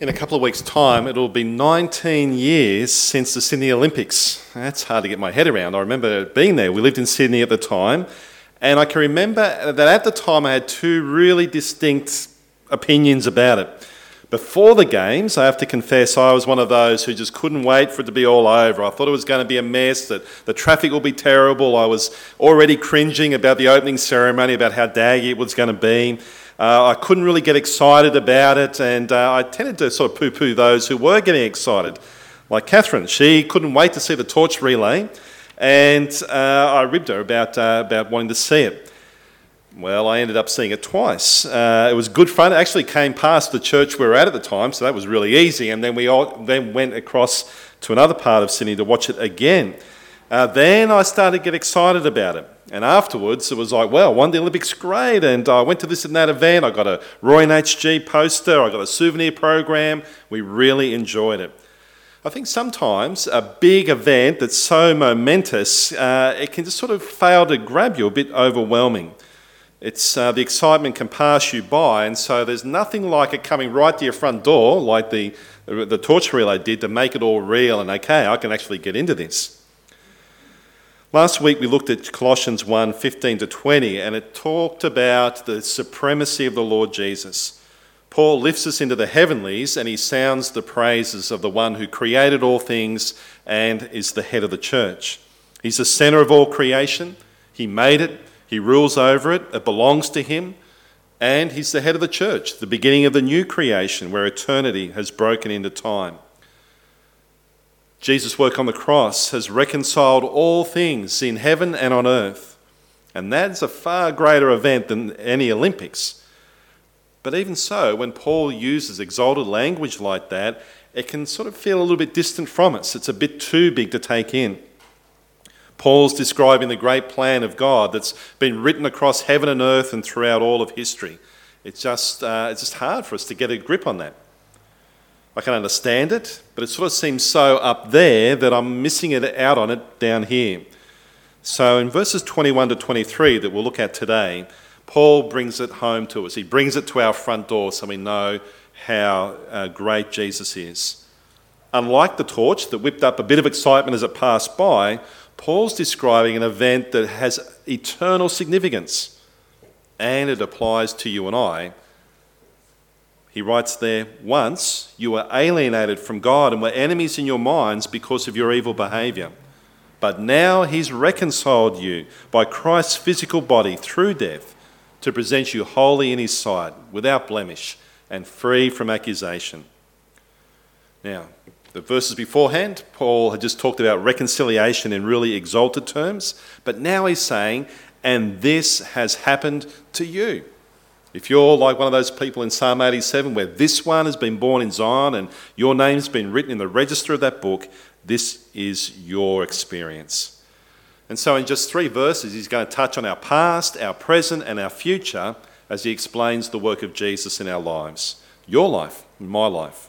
In a couple of weeks' time, it'll be 19 years since the Sydney Olympics. That's hard to get my head around. I remember being there. We lived in Sydney at the time, and I can remember that at the time I had two really distinct opinions about it. Before the games, I have to confess, I was one of those who just couldn't wait for it to be all over. I thought it was going to be a mess, that the traffic will be terrible. I was already cringing about the opening ceremony, about how daggy it was going to be. I couldn't really get excited about it, and I tended to sort of poo-poo those who were getting excited. Like Catherine, she couldn't wait to see the torch relay, and I ribbed her about wanting to see it. Well, I ended up seeing it twice. It was good fun. It actually came past the church we were at the time, so that was really easy, and then we went across to another part of Sydney to watch it again. Then I started to get excited about it. And afterwards, it was like, well, won the Olympics, great. And I went to this and that event. I got a Roy and HG poster. I got a souvenir program. We really enjoyed it. I think sometimes a big event that's so momentous, it can just sort of fail to grab you, a bit overwhelming. It's the excitement can pass you by, and so there's nothing like it coming right to your front door, like the torch relay did, to make it all real and okay, I can actually get into this. Last week we looked at Colossians 1:15-20, and it talked about the supremacy of the Lord Jesus. Paul lifts us into the heavenlies and he sounds the praises of the one who created all things and is the head of the church. He's the centre of all creation. He made it. He rules over it. It belongs to him. And he's the head of the church, the beginning of the new creation where eternity has broken into time. Jesus' work on the cross has reconciled all things in heaven and on earth. And that's a far greater event than any Olympics. But even so, when Paul uses exalted language like that, it can sort of feel a little bit distant from us. It's a bit too big to take in. Paul's describing the great plan of God that's been written across heaven and earth and throughout all of history. It's just hard for us to get a grip on that. I can understand it, but it sort of seems so up there that I'm missing it out on it down here. So in verses 21-23 that we'll look at today, Paul brings it home to us. He brings it to our front door so we know how great Jesus is. Unlike the torch that whipped up a bit of excitement as it passed by, Paul's describing an event that has eternal significance, and it applies to you and I. He writes there, once you were alienated from God and were enemies in your minds because of your evil behaviour. But now he's reconciled you by Christ's physical body through death to present you holy in his sight, without blemish and free from accusation. Now, the verses beforehand, Paul had just talked about reconciliation in really exalted terms, but now he's saying, and this has happened to you. If you're like one of those people in Psalm 87 where this one has been born in Zion and your name's been written in the register of that book, this is your experience. And so in just 3 verses, he's going to touch on our past, our present, and our future as he explains the work of Jesus in our lives. Your life, my life.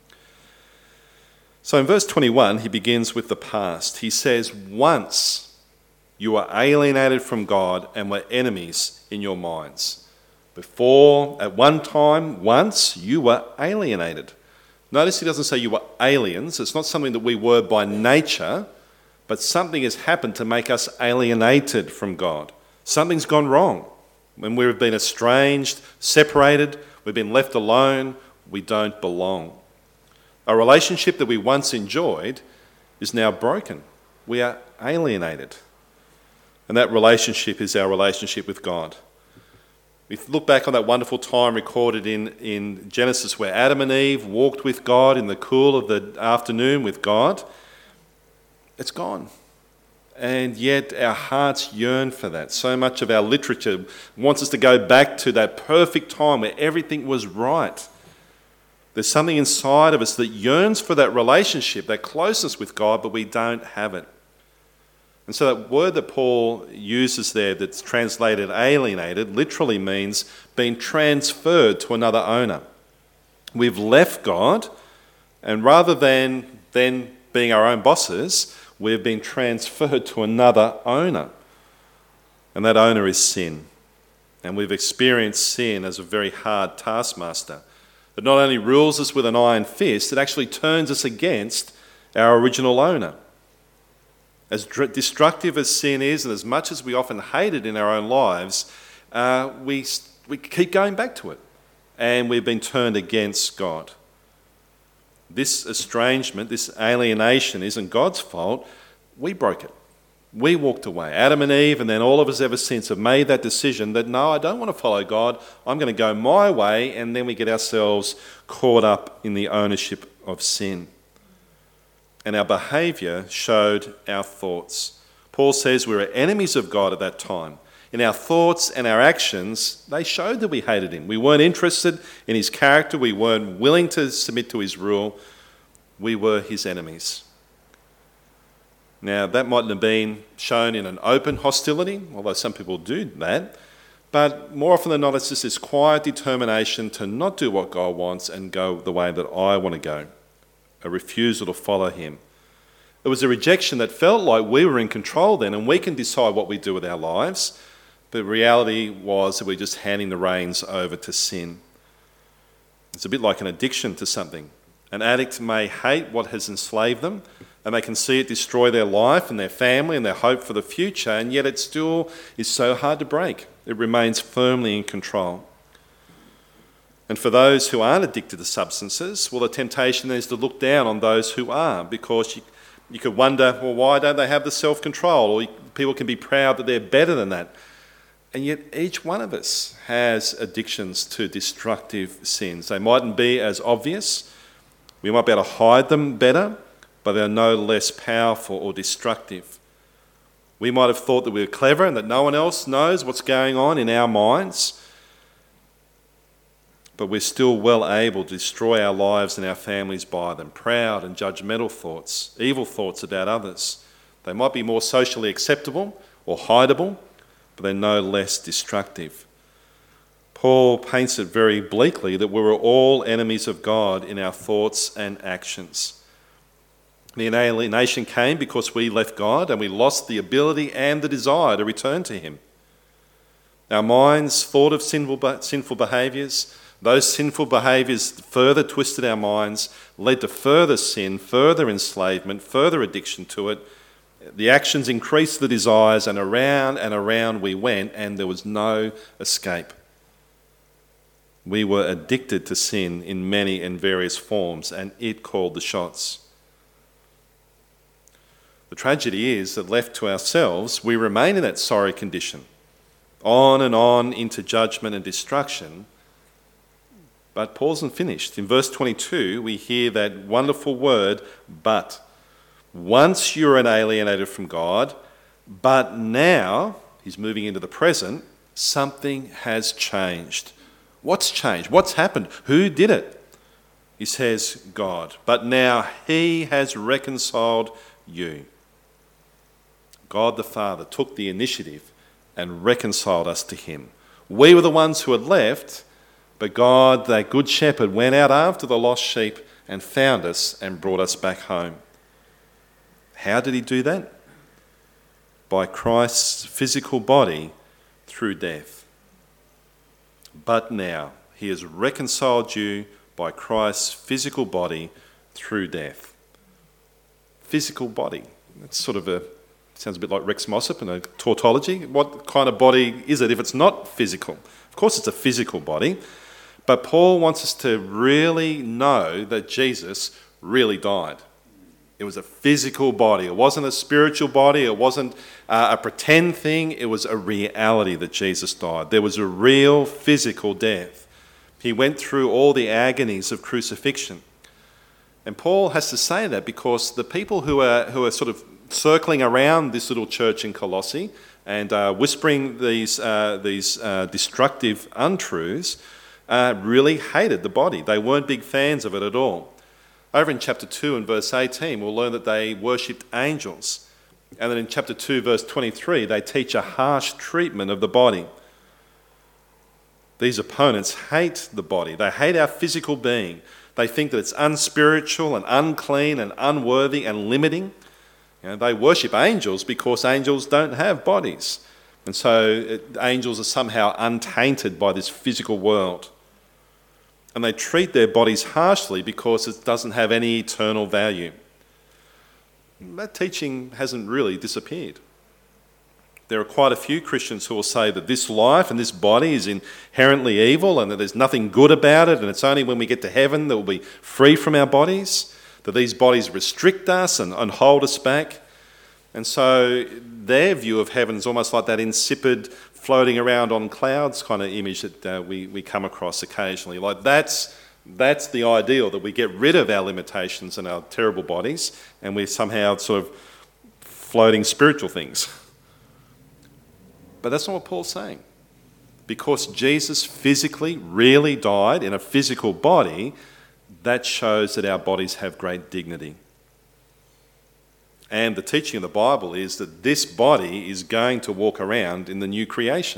So in verse 21, he begins with the past. He says, once you were alienated from God and were enemies in your minds. Before, at one time, once, you were alienated. Notice he doesn't say you were aliens. It's not something that we were by nature, but something has happened to make us alienated from God. Something's gone wrong. When we've been estranged, separated, we've been left alone, we don't belong. A relationship that we once enjoyed is now broken. We are alienated. And that relationship is our relationship with God. We look back on that wonderful time recorded in Genesis where Adam and Eve walked with God in the cool of the afternoon with God. It's gone. And yet our hearts yearn for that. So much of our literature wants us to go back to that perfect time where everything was right. There's something inside of us that yearns for that relationship, that closeness with God, but we don't have it. And so that word that Paul uses there that's translated alienated literally means being transferred to another owner. We've left God, and rather than being our own bosses, we've been transferred to another owner. And that owner is sin. And we've experienced sin as a very hard taskmaster. It not only rules us with an iron fist, it actually turns us against our original owner. As destructive as sin is, and as much as we often hate it in our own lives, we keep going back to it, and we've been turned against God. This estrangement, this alienation isn't God's fault. We broke it. We walked away. Adam and Eve, and then all of us ever since, have made that decision that, no, I don't want to follow God. I'm going to go my way, and then we get ourselves caught up in the ownership of sin. And our behaviour showed our thoughts. Paul says we were enemies of God at that time. In our thoughts and our actions, they showed that we hated him. We weren't interested in his character. We weren't willing to submit to his rule. We were his enemies. Now, that mightn't have been shown in an open hostility, although some people do that. But more often than not, it's just this quiet determination to not do what God wants and go the way that I want to go. A refusal to follow him. It was a rejection that felt like we were in control then and we can decide what we do with our lives. But reality was that we're just handing the reins over to sin. It's a bit like an addiction to something. An addict may hate what has enslaved them, and they can see it destroy their life and their family and their hope for the future, and yet it still is so hard to break. It remains firmly in control. And for those who aren't addicted to substances, well, the temptation is to look down on those who are, because you could wonder, well, why don't they have the self-control? Or people can be proud that they're better than that. And yet each one of us has addictions to destructive sins. They mightn't be as obvious. We might be able to hide them better, but they're no less powerful or destructive. We might have thought that we were clever and that no one else knows what's going on in our minds, but we're still well able to destroy our lives and our families by them. Proud and judgmental thoughts, evil thoughts about others. They might be more socially acceptable or hideable, but they're no less destructive. Paul paints it very bleakly that we were all enemies of God in our thoughts and actions. The alienation came because we left God and we lost the ability and the desire to return to him. Our minds thought of sinful behaviours. Those sinful behaviours further twisted our minds, led to further sin, further enslavement, further addiction to it. The actions increased the desires, and around we went, and there was no escape. We were addicted to sin in many and various forms, and it called the shots. The tragedy is that left to ourselves, we remain in that sorry condition, on and on into judgment and destruction. But Paul isn't finished. In verse 22, we hear that wonderful word, but. Once you were alienated from God, but now, he's moving into the present, something has changed. What's changed? What's happened? Who did it? He says, God. But now he has reconciled you. God the Father took the initiative and reconciled us to him. We were the ones who had left, but God, that good shepherd, went out after the lost sheep and found us and brought us back home. How did he do that? By Christ's physical body through death. But now he has reconciled you by Christ's physical body through death. Physical body. That's sounds a bit like Rex Mossop and a tautology. What kind of body is it if it's not physical? Of course it's a physical body, but Paul wants us to really know that Jesus really died. It was a physical body. It wasn't a spiritual body. It wasn't a pretend thing. It was a reality that Jesus died. There was a real physical death. He went through all the agonies of crucifixion. And Paul has to say that because the people who are sort of circling around this little church in Colossae and whispering these destructive untruths really hated the body. They weren't big fans of it at all. Over in chapter 2 and verse 18, we'll learn that they worshipped angels. And then in chapter 2, verse 23, they teach a harsh treatment of the body. These opponents hate the body. They hate our physical being. They think that it's unspiritual and unclean and unworthy and limiting. They worship angels because angels don't have bodies. And so angels are somehow untainted by this physical world. and they treat their bodies harshly because it doesn't have any eternal value. That teaching hasn't really disappeared. There are quite a few Christians who will say that this life and this body is inherently evil and that there's nothing good about it, and it's only when we get to heaven that we'll be free from our bodies, that these bodies restrict us and hold us back. And so their view of heaven is almost like that insipid, floating around on clouds kind of image that we come across occasionally. Like that's the ideal, that we get rid of our limitations and our terrible bodies and we're somehow sort of floating spiritual things. But that's not what Paul's saying. Because Jesus physically really died in a physical body, that shows that our bodies have great dignity. And the teaching of the Bible is that this body is going to walk around in the new creation.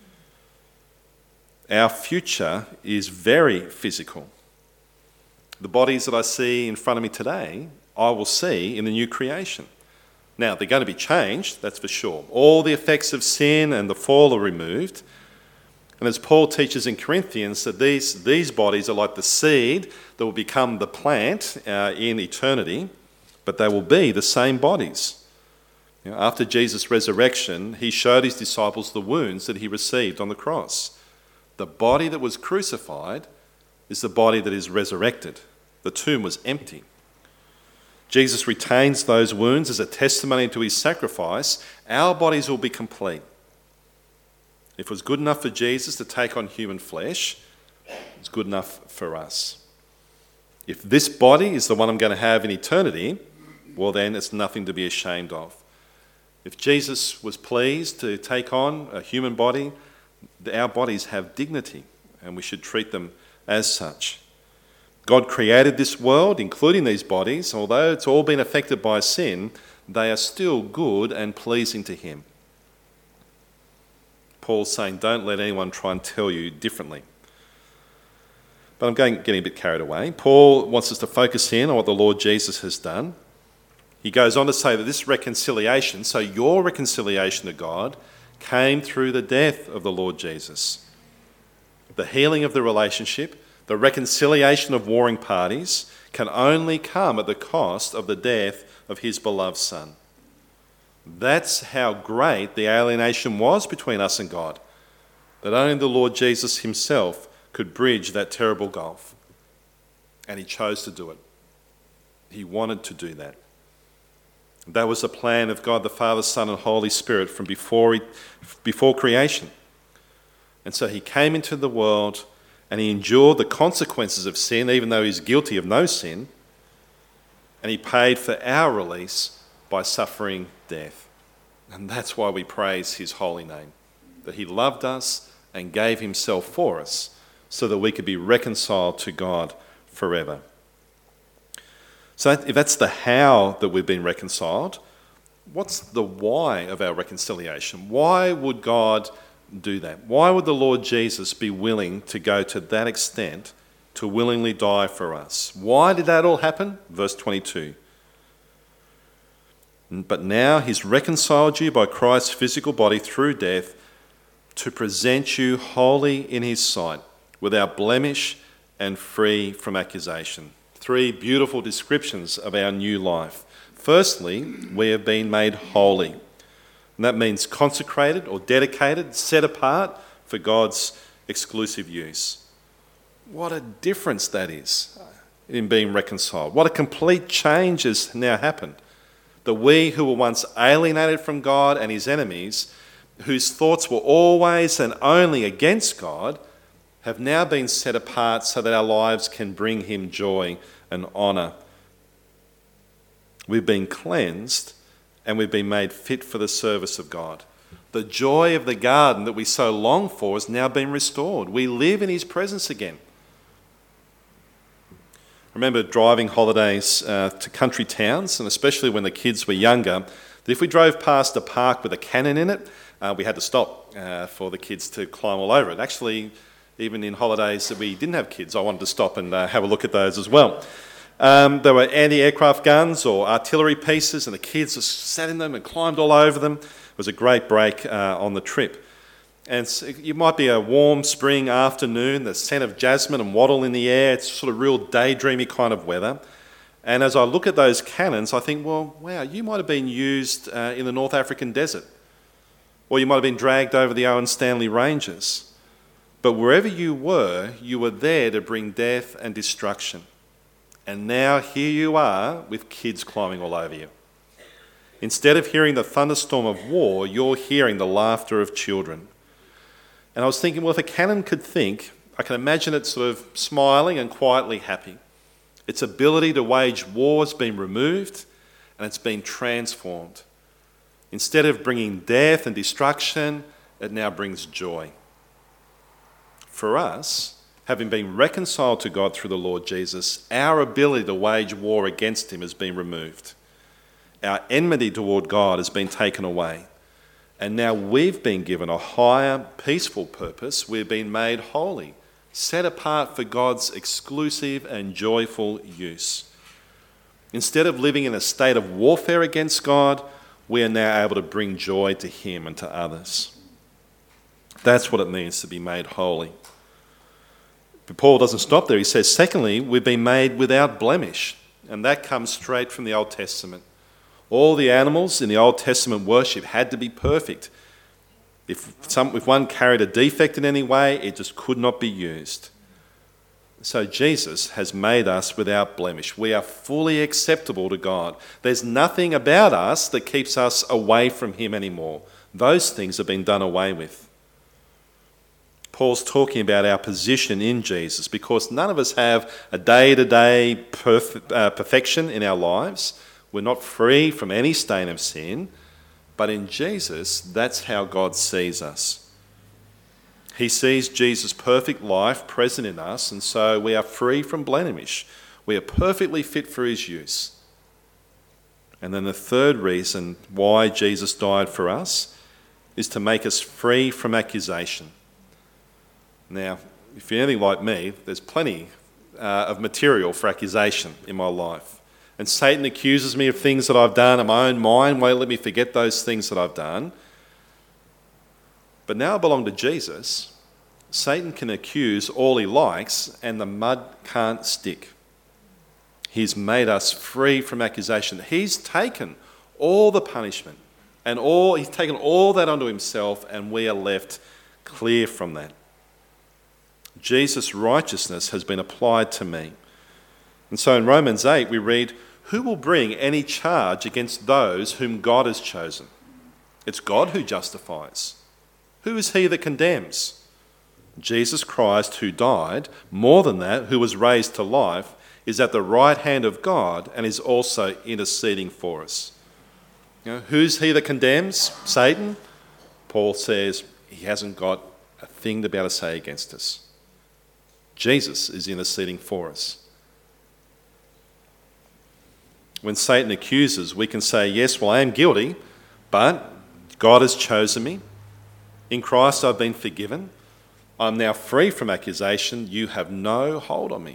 Our future is very physical. The bodies that I see in front of me today, I will see in the new creation. Now, they're going to be changed, that's for sure. All the effects of sin and the fall are removed. And as Paul teaches in Corinthians, that these bodies are like the seed that will become the plant in eternity, but they will be the same bodies. After Jesus' resurrection, he showed his disciples the wounds that he received on the cross. The body that was crucified is the body that is resurrected. The tomb was empty. Jesus retains those wounds as a testimony to his sacrifice. Our bodies will be complete. If it was good enough for Jesus to take on human flesh, it's good enough for us. If this body is the one I'm going to have in eternity, well then it's nothing to be ashamed of. If Jesus was pleased to take on a human body, our bodies have dignity and we should treat them as such. God created this world, including these bodies. Although it's all been affected by sin, they are still good and pleasing to him. Paul's saying, don't let anyone try and tell you differently. But I'm getting a bit carried away. Paul wants us to focus in on what the Lord Jesus has done. He goes on to say that this reconciliation, so your reconciliation to God, came through the death of the Lord Jesus. The healing of the relationship, the reconciliation of warring parties, can only come at the cost of the death of his beloved Son. That's how great the alienation was between us and God, that only the Lord Jesus himself could bridge that terrible gulf. And he chose to do it. He wanted to do that. That was the plan of God the Father, Son and Holy Spirit from before creation. And so he came into the world and he endured the consequences of sin, even though he's guilty of no sin. And he paid for our release by suffering death. And that's why we praise his holy name, that he loved us and gave himself for us so that we could be reconciled to God forever. So if that's the how that we've been reconciled, what's the why of our reconciliation? Why would God do that? Why would the Lord Jesus be willing to go to that extent to willingly die for us? Why did that all happen? Verse 22. But now he's reconciled you by Christ's physical body through death to present you holy in his sight, without blemish and free from accusation. 3 beautiful descriptions of our new life. Firstly, we have been made holy. And that means consecrated or dedicated, set apart for God's exclusive use. What a difference that is in being reconciled. What a complete change has now happened. That we who were once alienated from God and his enemies, whose thoughts were always and only against God, have now been set apart so that our lives can bring him joy and honour. We've been cleansed and we've been made fit for the service of God. The joy of the garden that we so long for has now been restored. We live in his presence again. I remember driving holidays to country towns, and especially when the kids were younger, that if we drove past a park with a cannon in it, we had to stop for the kids to climb all over it. Actually, even in holidays that we didn't have kids, I wanted to stop and have a look at those as well. There were anti-aircraft guns or artillery pieces, and the kids just sat in them and climbed all over them. It was a great break on the trip. And it might be a warm spring afternoon, the scent of jasmine and wattle in the air. It's sort of real daydreamy kind of weather. And as I look at those cannons, I think, well, wow, you might have been used in the North African desert. Or you might have been dragged over the Owen Stanley Ranges. But wherever you were there to bring death and destruction. And now here you are with kids climbing all over you. Instead of hearing the thunderstorm of war, you're hearing the laughter of children. And I was thinking, well, if a cannon could think, I can imagine it sort of smiling and quietly happy. Its ability to wage war has been removed and it's been transformed. Instead of bringing death and destruction, it now brings joy. For us, having been reconciled to God through the Lord Jesus, our ability to wage war against him has been removed. Our enmity toward God has been taken away. And now we've been given a higher, peaceful purpose. We've been made holy, set apart for God's exclusive and joyful use. Instead of living in a state of warfare against God, we are now able to bring joy to him and to others. That's what it means to be made holy. But Paul doesn't stop there. He says, secondly, we've been made without blemish. And that comes straight from the Old Testament. All the animals in the Old Testament worship had to be perfect. If one carried a defect in any way, it just could not be used. So Jesus has made us without blemish. We are fully acceptable to God. There's nothing about us that keeps us away from him anymore. Those things have been done away with. Paul's talking about our position in Jesus because none of us have a day-to-day perfection in our lives. We're not free from any stain of sin, but in Jesus, that's how God sees us. He sees Jesus' perfect life present in us, and so we are free from blemish. We are perfectly fit for his use. And then the third reason why Jesus died for us is to make us free from accusation. Now, if you're anything like me, there's plenty of material for accusation in my life. And Satan accuses me of things that I've done, and my own mind won't let me forget those things that I've done. But now I belong to Jesus. Satan can accuse all he likes, and the mud can't stick. He's made us free from accusation. He's taken all the punishment, and he's taken all that onto himself, and we are left clear from that. Jesus' righteousness has been applied to me. And so in Romans 8 we read, "Who will bring any charge against those whom God has chosen? It's God who justifies. Who is he that condemns? Jesus Christ, who died, more than that, who was raised to life, is at the right hand of God and is also interceding for us." Who's he that condemns? Satan? Paul says he hasn't got a thing to be able to say against us. Jesus is interceding for us. When Satan accuses, we can say, yes, well, I am guilty, but God has chosen me. In Christ I've been forgiven. I'm now free from accusation. You have no hold on me.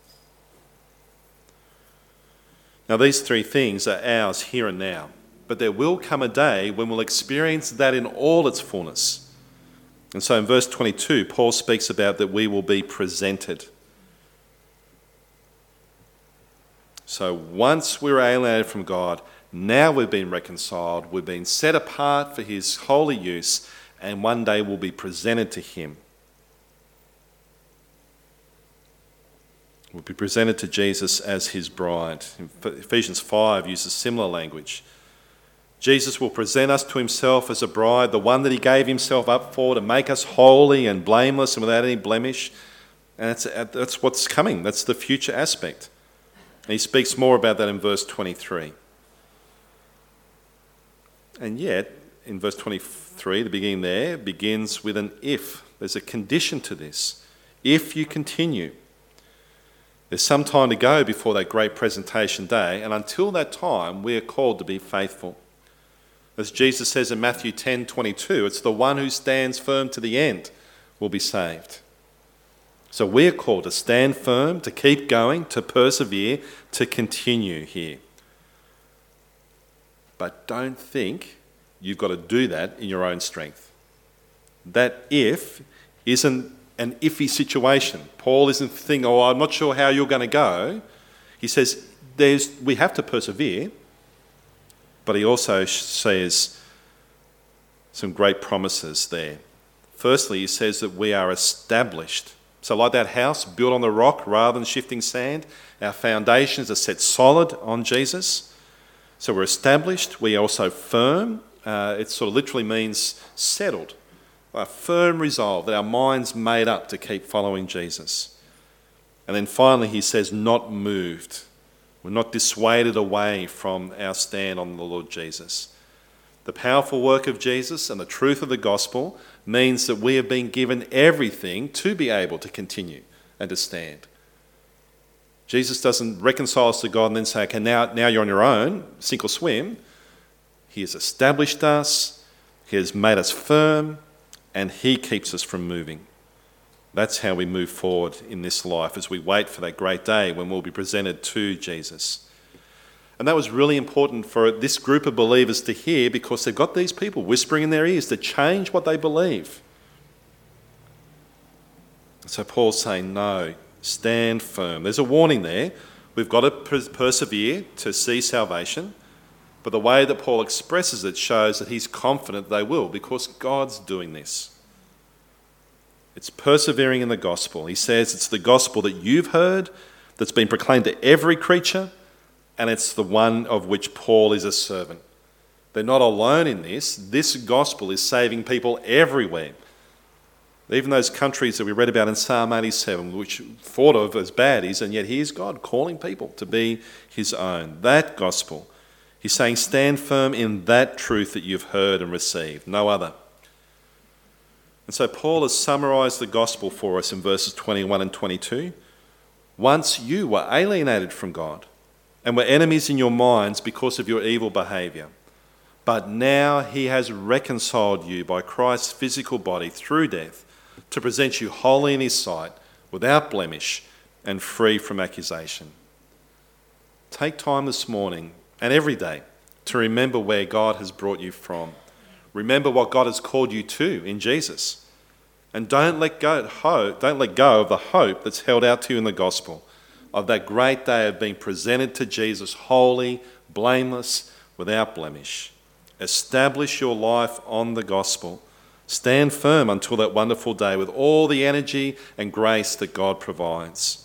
Now, these three things are ours here and now, but there will come a day when we'll experience that in all its fullness. And so in verse 22, Paul speaks about that we will be presented. So once we were alienated from God, now we've been reconciled, we've been set apart for his holy use, and one day we'll be presented to him. We'll be presented to Jesus as his bride. Ephesians 5 uses similar language. Jesus will present us to himself as a bride, the one that he gave himself up for to make us holy and blameless and without any blemish. And that's what's coming. That's the future aspect. And he speaks more about that in verse 23. And yet, in verse 23, the beginning there begins with an if. There's a condition to this. If you continue. There's some time to go before that great presentation day, and until that time, we are called to be faithful. As Jesus says in Matthew 10:22, it's the one who stands firm to the end will be saved. So we're called to stand firm, to keep going, to persevere, to continue here. But don't think you've got to do that in your own strength. That if isn't an iffy situation. Paul isn't thinking, oh, I'm not sure how you're going to go. He says we have to persevere, but he also says some great promises there. Firstly, he says that we are established. So like that house built on the rock rather than shifting sand, our foundations are set solid on Jesus. So we're established. We are also firm. It sort of literally means settled. A firm resolve that our mind's made up to keep following Jesus. And then finally he says not moved. We're not dissuaded away from our stand on the Lord Jesus. The powerful work of Jesus and the truth of the gospel means that we have been given everything to be able to continue and to stand. Jesus doesn't reconcile us to God and then say, okay, now you're on your own, sink or swim. He has established us. He has made us firm. And he keeps us from moving. That's how we move forward in this life as we wait for that great day when we'll be presented to Jesus. And that was really important for this group of believers to hear because they've got these people whispering in their ears to change what they believe. So Paul's saying, no, stand firm. There's a warning there. We've got to persevere to see salvation. But the way that Paul expresses it shows that he's confident they will because God's doing this. It's persevering in the gospel. He says it's the gospel that you've heard, that's been proclaimed to every creature, and it's the one of which Paul is a servant. They're not alone in this. This gospel is saving people everywhere. Even those countries that we read about in Psalm 87, which thought of as baddies, and yet here's God calling people to be his own. That gospel. He's saying, stand firm in that truth that you've heard and received, no other. And so Paul has summarised the gospel for us in verses 21 and 22. Once you were alienated from God and were enemies in your minds because of your evil behaviour. But now he has reconciled you by Christ's physical body through death to present you holy in his sight, without blemish and free from accusation. Take time this morning and every day to remember where God has brought you from. Remember what God has called you to in Jesus. And don't let go of the hope that's held out to you in the gospel of that great day of being presented to Jesus holy, blameless, without blemish. Establish your life on the gospel. Stand firm until that wonderful day with all the energy and grace that God provides.